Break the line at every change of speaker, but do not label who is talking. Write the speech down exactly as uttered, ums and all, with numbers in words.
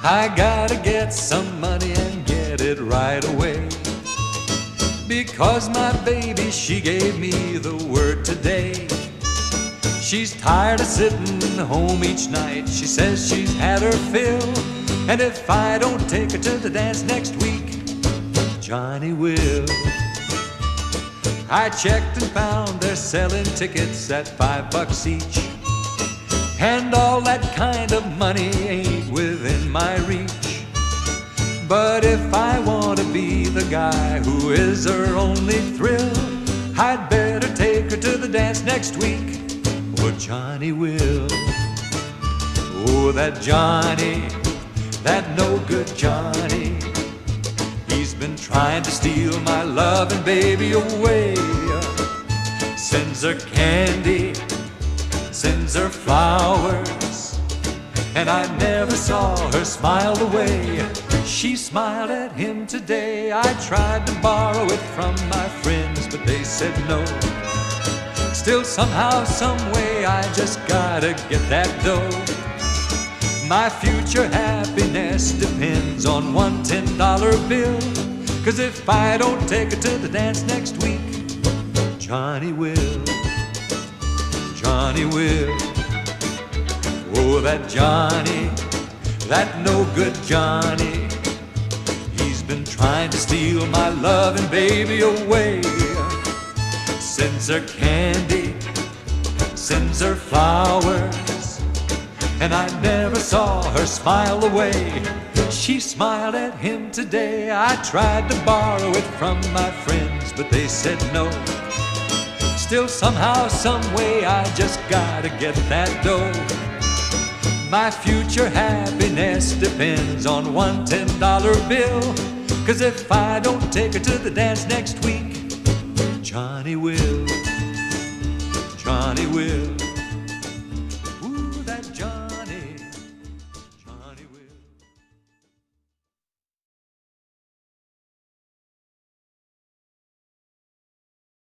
I gotta get some money and get it right away, because my baby, she gave me the word today. She's tired of sitting home each night. She says she's had her fill, and if I don't take her to the dance next week, Johnny will. I checked and found they're selling tickets at five bucks each, and all that kind of money ain't within my reach. But if I want to be the guy who is her only thrill, I'd better take her to the dance next week, or Johnny will. Oh, that Johnny, that no good Johnny, he's been trying to steal my loving baby away. Sends her candy, sends her flowers, and I never saw her smile the way she smiled at him today. I tried to borrow it from my friends, but they said no. Still somehow, some way, I just gotta get that dough. My future happiness depends on one ten dollar bill, 'cause if I don't take her to the dance next week, Johnny will. Johnny will. Oh, that Johnny, that no good Johnny, he's been trying to steal my loving baby away. Sends her candy, sends her flowers, and I never saw her smile away. She smiled at him today. I tried to borrow it from my friends, but they said no. Still somehow, some way, I just gotta get that dough. My future happiness depends on one ten dollar bill, 'cause if I don't take her to the dance next week, Johnny will. Johnny will.